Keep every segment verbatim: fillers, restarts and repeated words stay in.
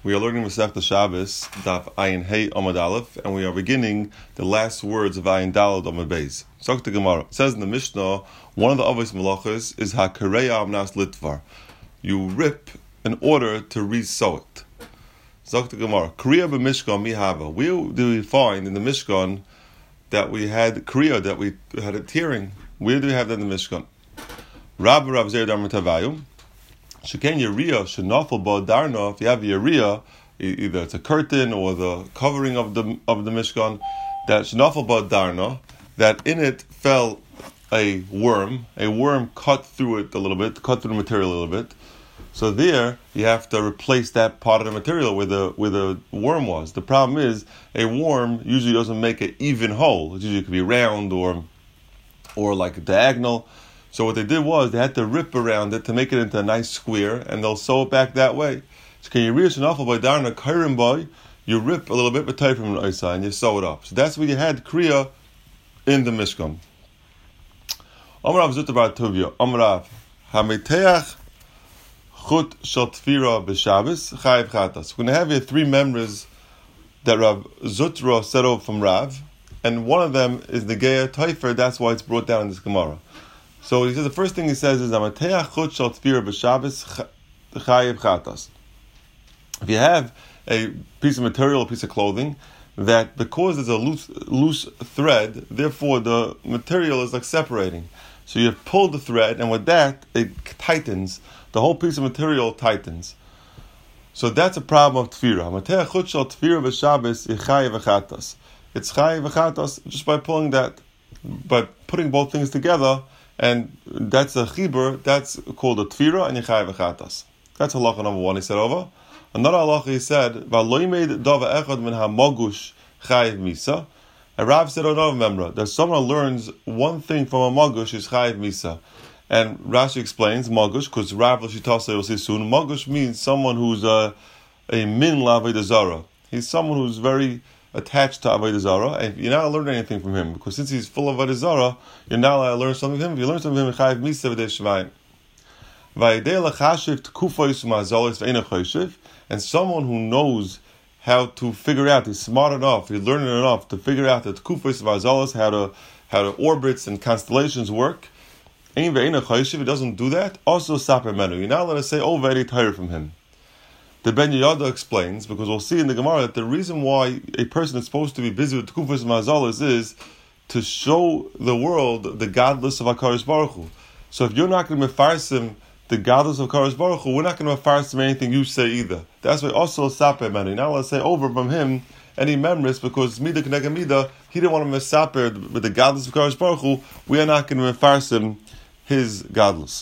We are learning Masechta Shabbos, Daf Ayin Hey Amud Aleph, and we are beginning the last words of Ayin Daled Amud Beis. Zok the Gemara. It says in the Mishnah, one of the Avos Malachas is HaKareya Amnas Litvar. You rip in order to re-sew it. Zok the Gemara. Kriya b'Mishkan mihava. Where do we find in the Mishkan that we had Kriya, that we had a tearing? Where do we have that in the Mishkan? Rabbi Rav Zer Damar Tavayum. Sheken Yeriya Shenafel Ba Darna. If you have Yeriya, either it's a curtain or the covering of the of the Mishkan, that Shenafel Ba Darna, that in it fell a worm. A worm cut through it a little bit, cut through the material a little bit. So there you have to replace that part of the material where the where the worm was. The problem is a worm usually doesn't make an even hole. It usually could be round or or like a diagonal. So what they did was they had to rip around it to make it into a nice square, and they'll sew it back that way. So can you reach an awful by down a kairim boy? You rip a little bit, but type from an isa, and you sew it up. So that's where you had kriya in the Mishkan. Amrav Zutabar Tuvia, Amrav Hameteach Chut Shal Tfira B'Shabbos Chayiv Chatas. We're going to have here three members that Rav Zutra said over from Rav, and one of them is the Geya Taifer. That's why it's brought down in this Gemara. So he says the first thing he says is Amateach Chut Shal Tfira B'Shabbos Chayiv Chatas. If you have a piece of material, a piece of clothing, that because there's a loose loose thread, therefore the material is like separating. So you pull the thread, and with that it tightens. The whole piece of material tightens. So that's a problem of tefira. Amateach Chut Shal Tfira B'Shabbos Chayiv Chatas. It's Chayiv Chatas just by pulling that, by putting both things together. And that's a chibur, that's called a tfira, and yechayev chatas. That's halacha number one, he said over. Another halacha he said, V'aloimed dava echad min ha'magush chayev misa. And Rav said another member, that someone learns one thing from a magush is chayev misa. And Rashi explains magush, because Rav L'shitasa will see soon, magush means someone who's a, a min l'avodah zara. He's someone who's very attached to Avodah Zarah, and you're not allowed to learn anything from him, because since he's full of Avodah Zarah, you're not allowed to learn something from him. If you learn something from him, Chayiv Misa V'dei Shvayim. V'ayidei l'chashiv t'kufos u'mazolis v'eina choshev, and someone who knows how to figure out, he's smart enough, he's learning enough to figure out that t'kufos u'mazolis, how to how the orbits and constellations work, ein v'eina choshev, he doesn't do that, also saper menu. You're not allowed to say, oh, very tired from him. The Ben Yehoyada explains, because we'll see in the Gemara that the reason why a person is supposed to be busy with Tekufos Mazalas is to show the world the godless of HaKadosh Baruch Hu. So if you're not going to mefarsim the godless of HaKadosh Baruch Hu, we're not going to mefarsim anything you say either. That's why also Saper Mani. Now let's say over from him any memories, because Mida Kenega Mida, he didn't want to mesaper with the godless of HaKadosh Baruch Hu. We are not going to mefarsim his godless.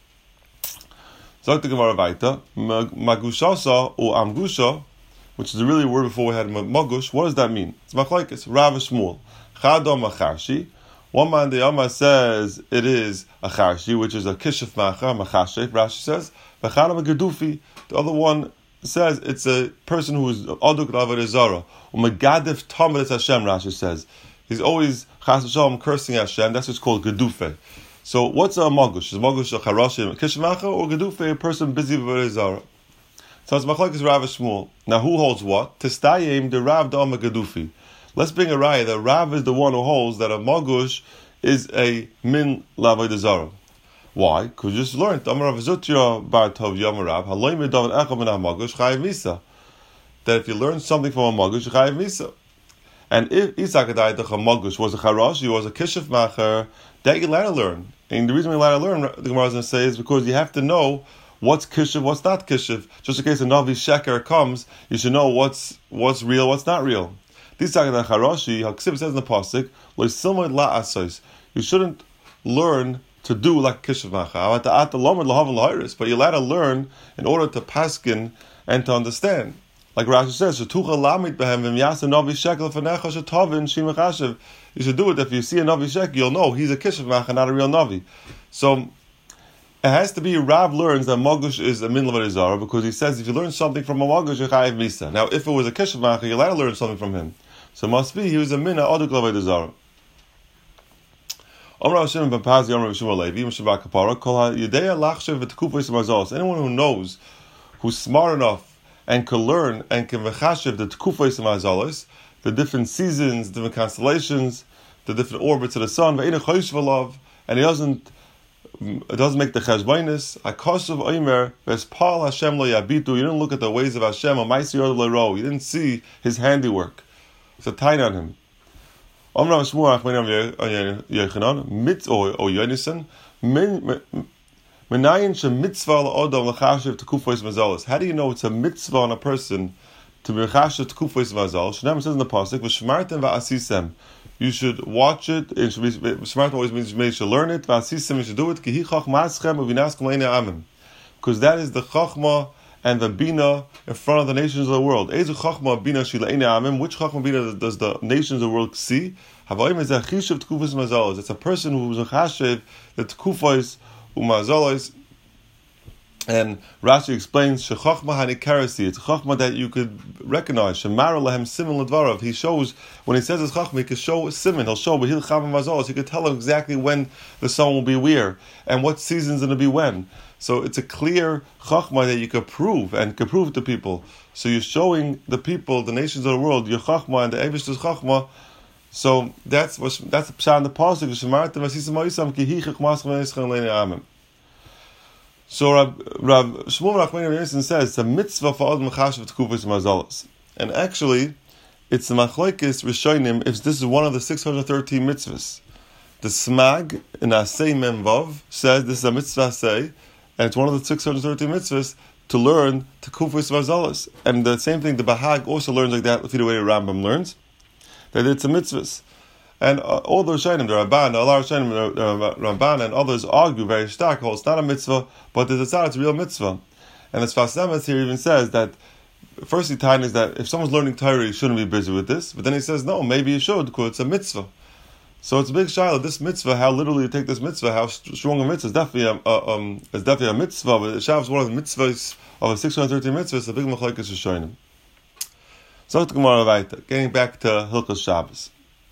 Zok the Gemara Vaita, Magushasa or Amgusha, which is really a word before we had Magush. What does that mean? It's Machlekes, Rav Shmuel. Chadom Macharshi. One man the Yama says it is a Charshi, which is a Kishif Macha, Machashef, Rashi says. V'chadom Gedufi. The other one says it's a person who is Aduk Avodah Zarah. Umegadif Tamid Hashem, Rashi says. He's always Chas v'Shalom cursing Hashem. That's what's called Gedufe. So what's a magush? Is magush a charashi kishmacha or gedufe, a person busy with Avodah Zarah? So it's machlekes Rav Shmuel. Now who holds what? Testayim the Rav dama gedufi. Let's bring a raya that Rav is the one who holds that a magush is a min l'avodah Zarah. Why? Because you just learned Amar Rav Zutya bar Tov Yom Rav Haloy medav echad min ha'magush chayiv misa. That if you learn something from a magush, chayiv misa. And if Isakadai the Chamagush was a Charashi, was a Kishif Macher, that you're allowed to learn. And the reason we're allowed to learn, the Gemara is going to say, is because you have to know what's Kishif, what's not Kishif. Just in case a Navi Sheker comes, you should know what's what's real, what's not real. Isakadai Charashi, Haksiv says in the Pasuk, La Asois. You shouldn't learn to do like Kishif Macher. But you're allowed to learn in order to paskin and to understand. Like Rashi says, you should do it. If you see a Navi Shek, you'll know he's a Kishif Macha, not a real Navi. So it has to be Rav learns that Magush is a min l'avodah Zarah, because he says if you learn something from a Magush, you chayiv misa. Now, if it was a Kishif Macha, you're allowed to learn something from him. So it must be he was a min aduk l'avodah Zarah. Anyone who knows, who's smart enough and can learn and can v'chashiv the tkufos and mazalos, the different seasons, different constellations, the different orbits of the sun, and he doesn't it doesn't make the cheshbonis. Akosov oimer vespal Hashem lo yabitu. You didn't look at the ways of Hashem. You didn't see His handiwork. It's a tie on Him. Omra Shmuel Achmei Yochanan mit or Yonison menayin she mitzvah la'odam l'chashiv tekufos mazalos. How do you know it's a mitzvah on a person to be l'chashiv tekufos mazalos? Shnei says in the pasuk v'shmartem va'asisem. You should watch it. It should be smart. Always means you should learn it. V'asisem, you should do it. Kihi chachmaschem uvinaskem le'nei amim. Because that is the chachma and the bina in front of the nations of the world. Ezu chachma bina shile'nei amim. Which chachma bina does the nations of the world see? Havoim is a chishav tekufos mazalos. It's a person who is a chashiv the tekufos umazalos. And Rashi explains shechachma hanikarasi. It's a chachma that you could recognize. Shemara lahem simin ledvarav. He shows when he says it's chachma, he can show simin. He'll show behil chavim mazalos. He could tell him exactly when the sun will be where and what season's going to be when. So it's a clear chachma that you could prove and can prove to people. So you're showing the people, the nations of the world, your chachma and the Eibishter's chachma. So that's what that's the pshat in the pasuk. Shemartem v'asisem ha'isam ki hi chachmas v'neschem le'nei amim. So Rab, Rab Shmuel Achmei Yochanan says it's a mitzvah for Adam Chashav Tekufos Mazalos, and actually, it's the Machlokes Rishonim if this is one of the six hundred thirteen mitzvahs. The Smag in Asay Memvav says this is a mitzvah Asay, and it's one of the six hundred thirteen mitzvahs to learn Tekufos Mazalos. And the same thing, the Bahag also learns like that. If the way the Rambam learns that it's a mitzvah. And uh, all the Rishonim, the Ramban, the Allah Rishonim, the uh, Ramban, and others argue very stark. Well, it's not a mitzvah, but there's a tzad, it's a real mitzvah. And as Sfas Emes here even says that, firstly, time is that if someone's learning Torah, you shouldn't be busy with this. But then he says, no, maybe you should, because it's a mitzvah. So it's a big shayla. This mitzvah, how literally you take this mitzvah, how strong a mitzvah is definitely a, uh, um, it's definitely a mitzvah. But the Shabbos is one of the mitzvahs of the six hundred thirteen mitzvahs. A big machlokes Rishonim. So the Gemara weiter, getting back to Hilchos Shabbos.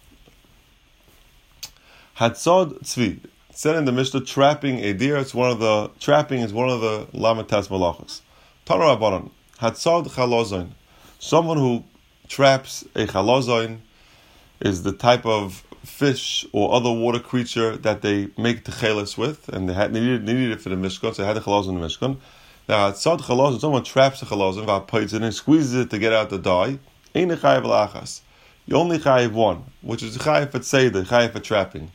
Hatzod tzvi. It said in the Mishnah, trapping a deer. It's one of the trapping is one of the lamatas malachos. Tana Rabbanan. Hatzod chalozon. Someone who traps a chalozon is the type of fish or other water creature that they make techeles with, and they had they needed, they needed it for the mishkan, so they had the chalozon in the mishkan. Now hatzod chalozon. Someone traps a chalozon, v'apoitz it and squeezes it to get out the dye. Ein chayiv l'achas. You only chayiv one, which is chayiv for tzeder, chayiv for trapping.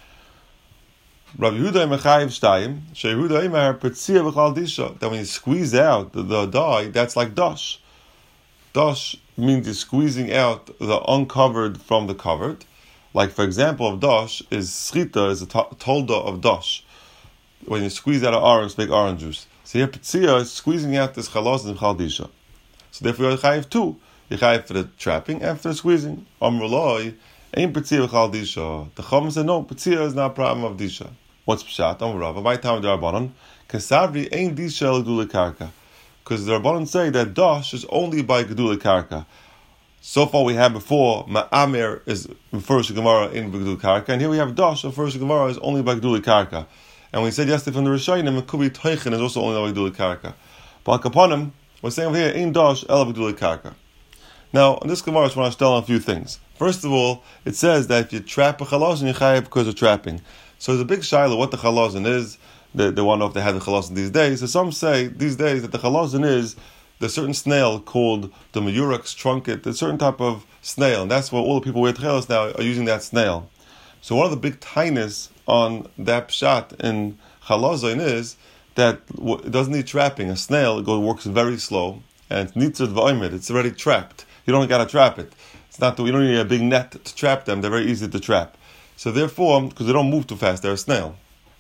Rabbi Yehuda mechayiv shtayim, sheYehuda imer petzia v'chal disha. That when you squeeze out the, the dye, that's like dash. Dash means you're squeezing out the uncovered from the covered. Like for example, of dash is schita is a to- tolda of dash. When you squeeze out an orange, make orange juice. So here petzia is squeezing out this chalos and v'chal disha. So therefore you chayiv two. You chayiv for the trapping and for the squeezing. Amruloi. Ain't petzia v'chal disha. The Chacham said no, petzia is not a problem of disha. What's pshat? Am Rav. My time the Rabbanon. Kasavri ain't disha l'gdule karka. Because the Rabbanon say that dash is only by gedule karka. So far we had before ma'amer is refers to Gemara in gedule karka, and here we have dash refers to Gemara is only by gedule karka. And we said yesterday from the Rishonim, it could be teichen is also only by gedule karka. But kaponim, we're saying over here ain't dash ela gedule karka. Now, in this Gemara, I just want to tell on a few things. First of all, it says that if you trap a chalazon, you chayav because of trapping. So there's a big shiloh what the chalazon is. They, they want to know if they have the chalazon these days. So some say these days that the chalazon is the certain snail called the Meyurex trunket, a certain type of snail, and that's what all the people wear tchelos now are using that snail. So one of the big tainas on that pshat in chalazon is that it doesn't need trapping. A snail it goes, works very slow, and it's nitzud v'oimid. It's already trapped. You don't got to trap it. It's not. You don't need a big net to trap them. They're very easy to trap. So therefore, because they don't move too fast, they're a snail.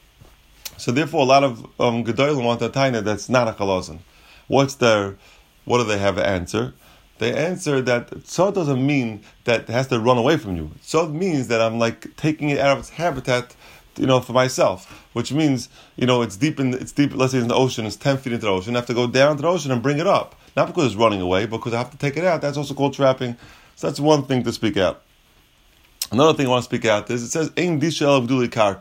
So therefore, a lot of um, gedolim want a taina that's not a chalazon. What's their? What do they have an answer? They answer that tzod doesn't mean that it has to run away from you. Tzod means that I'm like taking it out of its habitat, you know, for myself. Which means, you know, it's deep in it's deep. Let's say in the ocean, it's ten feet into the ocean. I have to go down to the ocean and bring it up. Not because it's running away, but because I have to take it out. That's also called trapping. So that's one thing to speak out. Another thing I want to speak out is it says Ein disha el gduli karka.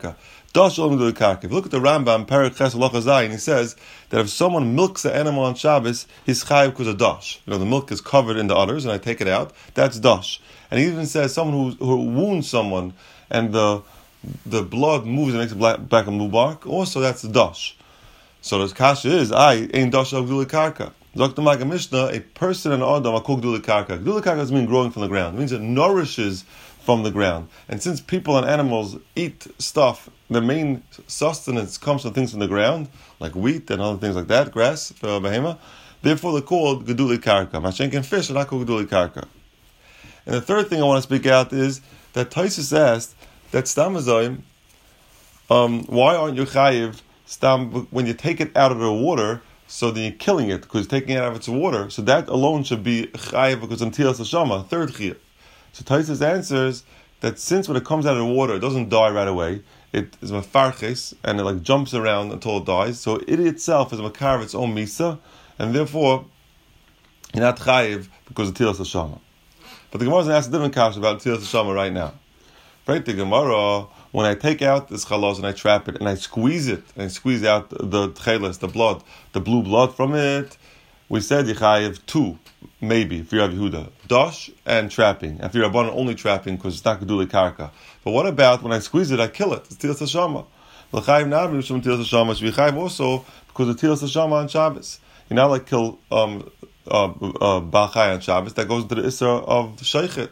Dash Olam Gedulei Karka. If you look at the Rambam, Perek Ches Halacha Zayin, he says that if someone milks an animal on Shabbos, he's chayiv because of dash. You know, the milk is covered in the udders, and I take it out. That's dash. And he even says someone who, who wounds someone, and the the blood moves and makes it black, black and blue bark. Also, that's dash. So the kasha is, I ain't dash of Gedulei Karka. Doctor Maga Mishnah, a person and Adam are called Gedulei Karka. Gedulei Karka doesn't mean growing from the ground. It means it nourishes from the ground. And since people and animals eat stuff, the main sustenance comes from things from the ground, like wheat and other things like that, grass for behema. Therefore, they're called Gedulei Karka. Mashenk and fish are not called Gedulei Karka. And the third thing I want to speak out is that Taisus asked that Stamazayim, um, why aren't you chayiv stam when you take it out of the water? So then you're killing it because you're taking it out of its water. So that alone should be chayiv because until Hashama, third chiyuv. So Taisus answers that since when it comes out of the water, it doesn't die right away. It is mafarches and it like jumps around until it dies. So it itself is a makar of its own misa, and therefore you're not chayiv because of Tilas Hashama. But the Gemara is going to ask a different kasha about Tilas Hashama right now. Right, the Gemara, when I take out this chalos and I trap it and I squeeze it and I squeeze out the tcheles, the blood, the blue blood from it, we said Yechayev two, maybe, for Rav Yehuda, dash and trapping, and for Rabbanan only trapping because it's not Gedulei Karka. But what about when I squeeze it, I kill it? It's Tilas Hashama. L'chayev navi Mishum Tilas Hashama. Should be chayev also because of Tilas Hashama on Shabbos. You're not like kill um uh uh Baal Chai on Shabbos. That goes into the Isra of Sheichet.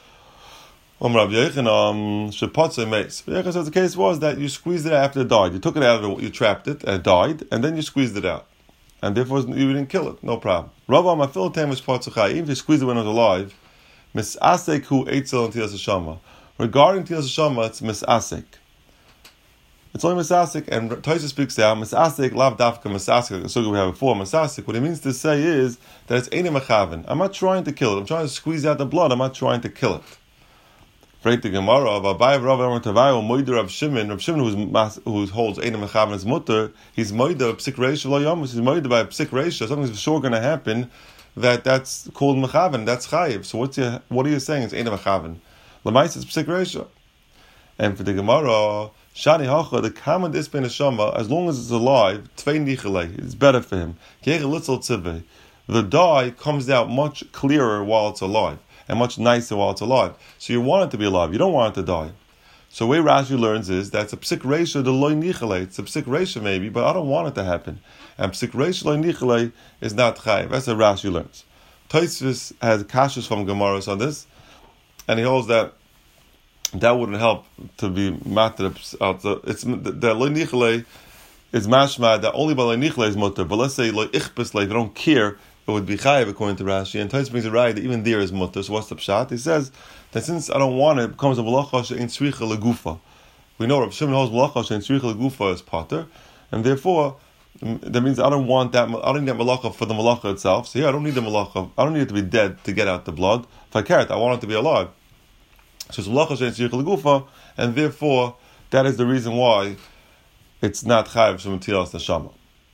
Um, Rabbi Yechon, Shepotzei Meis. Yechon says the case was that you squeezed it out after it died. You took it out of the, you trapped it, and it died, and then you squeezed it out. And therefore you didn't kill it, no problem. Rabbi Mafilatem was Potzachai, even if you squeezed it when it was alive, Misasek hu eitzel and Tilas Hashama. Regarding Tilas Hashama, it's Misasek. It's only Misasek, and Taisus speaks out, Misasek, lav dafka Misasek, so we have before, Misasek. What it means to say is that it's Eine Mechaven. I'm not trying to kill it, I'm trying to squeeze out the blood, I'm not trying to kill it. Right, the Gemara of Abaye Rav Amar Tavayo Moider Rav Shimon. Rav Shimon, who's who holds Einem Mechaven his mutter, he's Moider Psik Reisha Lo Yamus. He's Moider by Psik Reisha. Something's for sure going to happen. That that's called Mechaven. That's Chayiv. So what's your, what are you saying? It's Einem Mechaven. Lamais is Psik Reisha. And for the Gemara, Shani Hacha, the common disbin Neshama, as long as it's alive, Tvei Nichalei, it's better for him. Keicha Litzel Tzivei. The dye comes out much clearer while it's alive, and much nicer while it's alive. So you want it to be alive, you don't want it to die. So the way Rashi learns is that it's a psik reisha de loy nichale. It's a psik reisha maybe, but I don't want it to happen. And psik reisha loy nichale is not chayiv. That's what Rashi learns. Tosfos has kashas from Gemaras on this, and he holds that that wouldn't help to be matter. It's the loy nichale is mashma that only by loy nichale is mutter. But let's say loy ichbis, like they don't care, it would be chayiv according to Rashi, and Tosfos brings a right that even there is mutter. So what's the pshat? He says that since I don't want it, it becomes a malacha she'ein tzricha legufa. We know Rav Shimon holds malacha she'ein tzricha legufa is pater, and therefore that means I don't want that. I don't need that malacha for the malacha itself. So here I don't need the malacha. I don't need it to be dead to get out the blood. If I care it, I want it to be alive. So it's malacha she'ein tzricha legufa, and therefore that is the reason why it's not chayiv from tilas neshama.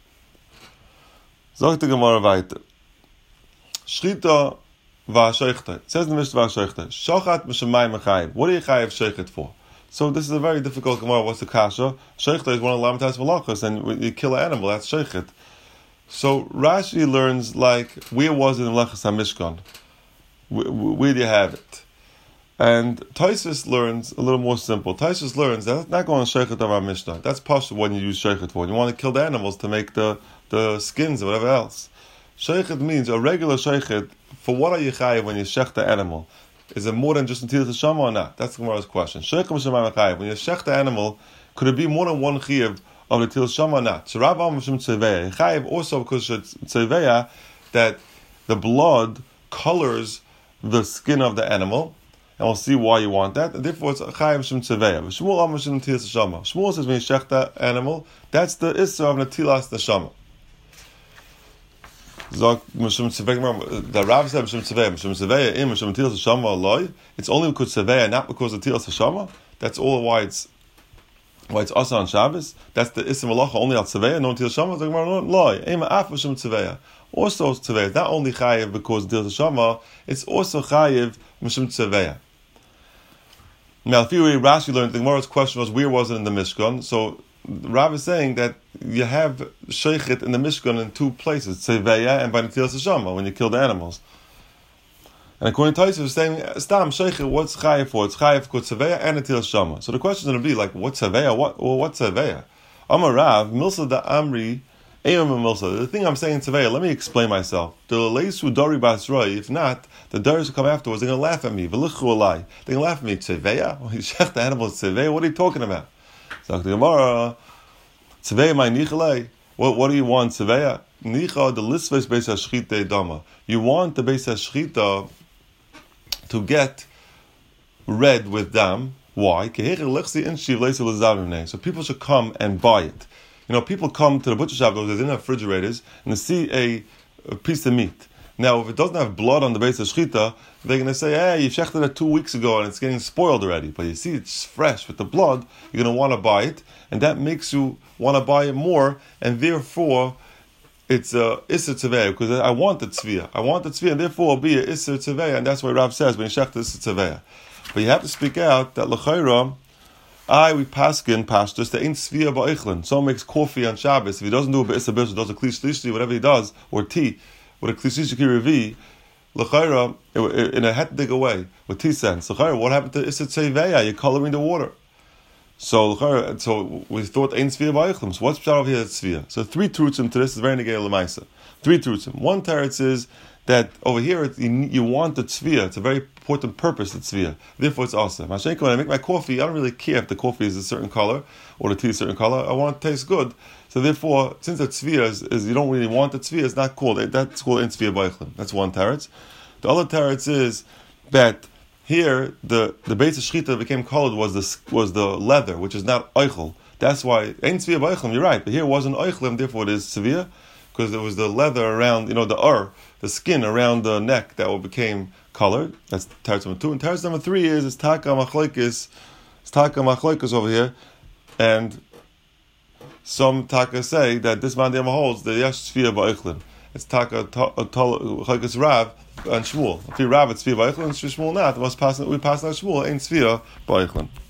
Zog the Gemara weiter. Shrita v'asheichte. It says in the Mishnah v'asheichte. Shochat m'shemayim mechayiv. What are you chayiv sheichet for? So this is a very difficult Gemara. What's the kasha? Sheichte is one of the lamitas malachos, and when you kill an animal, that's sheichet. So Rashi learns like where was it in Melechus HaMishkan? Where, where do you have it? And Tosfos learns a little more simple. Tosfos learns that that's not going to sheichet of our Mishnah. That's pashut when you use sheichet for. You want to kill the animals to make the the skins or whatever else. Sheichet means a regular sheichet. For what are you chayiv when you shech the animal? Is it more than just in Tilas Hashama or not? That's the Gemara's question. Sheichet m'shemayim chayiv. When you shech the animal, could it be more than one chayiv of the Tilas Hashama or not? So Rav Amar Mishum Tzeveya. Chayiv also because Tzeveya, that the blood colors the skin of the animal, and we'll see why you want that. And therefore, it's chayiv Mishum Tzeveya. Shmuel Amar Mishum Tilas Hashama. Shmuel says when you shech the animal, that's the issur of the Tilas Hashama. Zog Mishum Tzeveya. The Rav said Mishum Tzeveya. Mishum Tzeveya in Mishum Tilas Hashama aloi. It's only because Tzeveya, not because of Tilas Hashama. That's all why it's why it's asa on Shabbos. That's the Issa Malacha only on Tzeveya, no Tilas Hashama. Zog Gemara loi. Ema af Mishum Tzeveya. Also Tzeveya. Not only chayiv because of Tilas Hashama, it's also chayiv Mishum Tzeveya. Now, if you read Rashi learned, the Gemara's question was, where was it in the Mishkan? So, Rav is saying that you have Sheikhit in the Mishkan in two places, Tzeveya and by Netilas Hashama, when you kill the animals. And according to Tosfos, it's saying, Stam, Sheikhit, what's Chayav for? It's Chayav for Tzeveya and Netilas Hashama. So the question is going to be, like, what's Tzeveya? What, well, what's Tzeveya? Amar Rav, Milsa da Amri, the thing I'm saying today, let me explain myself. If not, the Daris will come afterwards, they're going to laugh at me. They're going to laugh at me. Tzeveya? You shech the animals Tzeveya? What are you talking about? So the Gemara, Tzeveya my nichalei. What what do you want, Tzeveya? Nicha the lisves beis hashchita dama. You want the beis hashchita to get red with dam. Why? So people should come and buy it. You know, people come to the butcher shop, those they didn't have refrigerators, and they see a, a piece of meat. Now, if it doesn't have blood on the base of shechita, they're going to say, hey, you shechted it two weeks ago and it's getting spoiled already. But you see it's fresh with the blood, you're going to want to buy it, and that makes you want to buy it more, and therefore, it's a Isser Tzeveya, because I want the Tzviya. I want the Tzviya, and therefore it'll be a Isser Tzeveya, and that's why Rav says, when you shechted Isser Tzeveya. But you have to speak out that l'chayra, I we paskin pashtus the ain't svia ba'ichlin. Someone makes coffee on Shabbos. If he doesn't do a b'isa b'isa, does a kli shlishli, whatever he does, or tea, with a kli shlishli revi, l'chayra in a hectic way with tea sense. L'chayra, what happened to issa tzeveya? You're coloring the water. So l'chayra, so we thought ain't svia ba'ichlin. So what's pshat over here? That's svia. So three truths to this is very negay l'maisa. Three truths. One teretz is that over here it, you, you want the tzviya. It's a very important purpose, the tzviya. Therefore, it's awesome. When I make my coffee, I don't really care if the coffee is a certain color or the tea is a certain color. I want it to taste good. So therefore, since the tzviya is, is you don't really want the tzviya, it's not called, that's called in tzviya b'eichlim. That's one teretz. The other teretz is that here, the, the base of shechita that became colored was the, was the leather, which is not eichel. That's why, in tzviya b'eichlim, you're right, but here it wasn't eichlim, therefore it is tzviya, because there was the leather around, you know, the ur, the skin around the neck that became colored. That's teretz number two. And teretz number three is it's taka machlokes, it's taka machlokes over here, and some taka say that this man holds the yesh tzviya ba'ichlin. It's taka machlokes Rav and Shmuel. If you Rav it's tzviya ba'ichlin, Shmuel not. We pass we pass on Shmuel ain't tzviya ba'ichlin.